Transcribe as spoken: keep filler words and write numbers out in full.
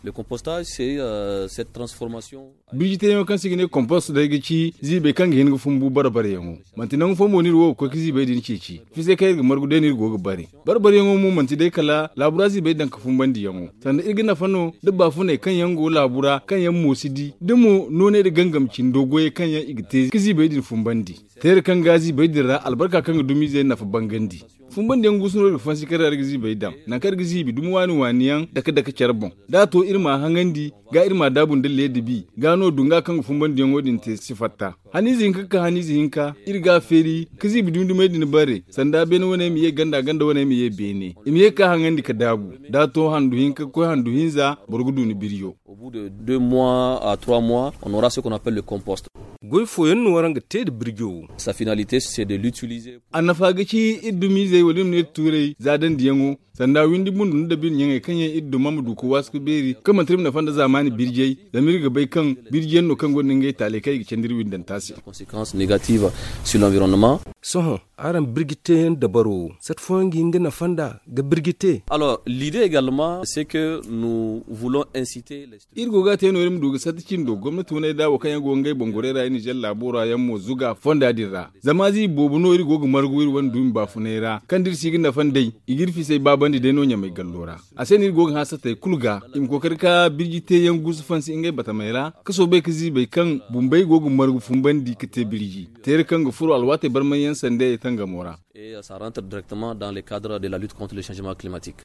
Le compostage c'est euh, cette transformation. Bijite yo kan sigine compost da gici zibe kan gehen fumbu barbare yango. Mantinan fomo ni ro ko kizi bai din cici. Fi sai kai ga margu da ni go bari. Barbare yango mu manti dai kala laburazi bai dan ka fumbandi yango. Sanda igina fano dubba fune kan yango labura kan yan musidi. Dumu none da gangamcin dogoye kan yan igite kizi bai din fumbandi. Tayar kan gazi bai dira albarka kan dumi zai nafa bangandi. Fumban den gusuno da fansi kar gizi bai dam na kar gizi bi dum wani waniyan daka daka charbon da to irma hangandi ga irma dabun dalle dibi gano dunga kan fumban den wodin te sifatta hanizi hinka ka hanizi hinka irga feri kizi bi dum dum medin bare sanda ben wone miye ganda ganda wone miye bene imiye ka hangandi ka dabu da to handu hinka ko handu hinza burgudu ni biriyo. Au bout de deux mois à trois mois on aura ce qu'on appelle le compost. Goy foyen waranga te de birjo. Sa finalité c'est de l'utiliser. Anafa gaci idumi zai wadin ne turai zadan diyango sanda windi bundu da bin yangai kanye iddu mamdu ko wasku beri kama trim na fanda zamani birjei da mirga bai kan birjen no kan gonin ngai tale kai cendir windan tasi. Conséquences négatives sur l'environnement. Soho aran birgite da baro cette fois ngi ngena fanda ga birgite. Alors l'idée également c'est que nous voulons inciter les students. Irgo ga teno rim duga satcin do gwamnati ne dawo kan yago ngai bongorera ni jalla bora yammo zuga fonda dirra zamazi bobuno irgo ga margu irwan dum ba funera kan dir sigin da fandai igirfi sai babandi de no nyamai gallora asen irgo ga hasata kulga im kokar ka birgite yan gusu fansi ingai bata maira kaso bai kizi bai kan bumbai gogu margu fumbandi kite birji ter kan ga furu alwate barman yan sande tanga mora et ça rentre directement dans le cadre de la lutte contre le changement climatique.